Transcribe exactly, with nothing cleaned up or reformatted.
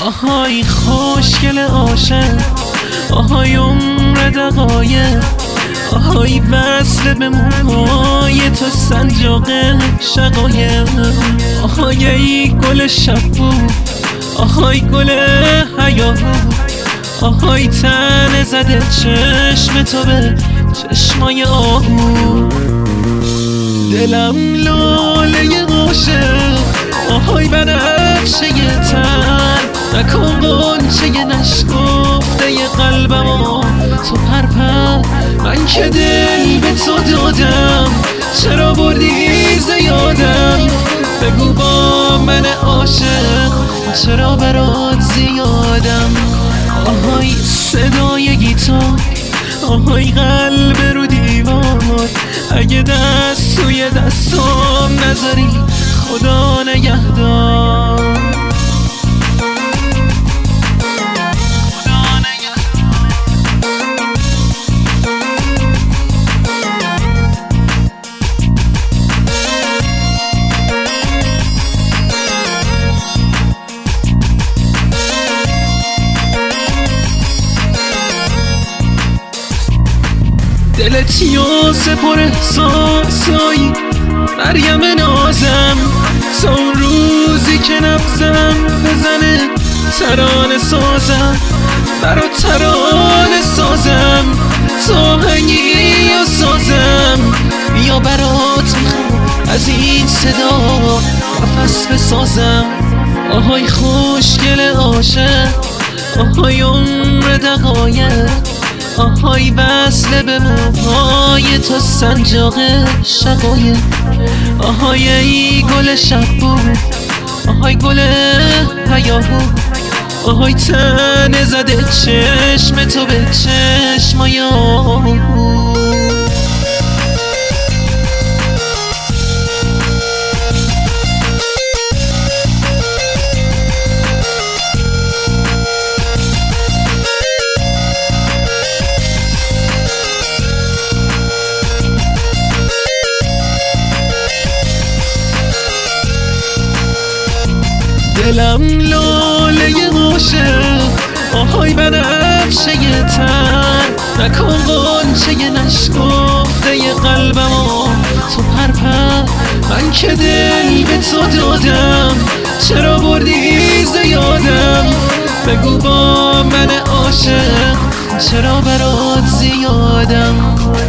آهای خوشگل عاشق، آهای عمر دقایق، آهای وصل به موهای تو سنجاق شقایق، آهای ای گل شبو، آهای گل حیاهو، آهای تن زده چشم تو به چشمای آهو. دلم لاله عاشق، آهای بنفشه تر، نکن غنچه نشکفته قلبمو تو پرپر. من که دل به تو دادم، چرا بردی زیادم؟ بگو با من عاشق، چرا برات زیادم؟ آهای صدای گیتار، آهای قلب رو دیوار، اگه دست توی دستم نذاری خدا نگهدار. دلتی و سپر احساسایی مریم نازم، تا اون روزی که نبزم بزنه ترانه سازم، برا ترانه سازم، تا هنگی و سازم، بیا برات میخوام از این صدا نفس بسازم. آهای خوشگل عاشق، آهای عمر دقایق، آهای وصل به موهای تو سنجاق شقایق، آهای ای گل شبو، آهای گل حیاهو، آهای تن زده چشم تو به چشمای آهو. دلم لاله عاشق، آهای بنفشه تر، نکن غنچه نشکفته قلبمو تو پرپر. من که دل به تو دادم، چرا بردی زیادم؟ بگو با من عاشق، چرا برات زیادم؟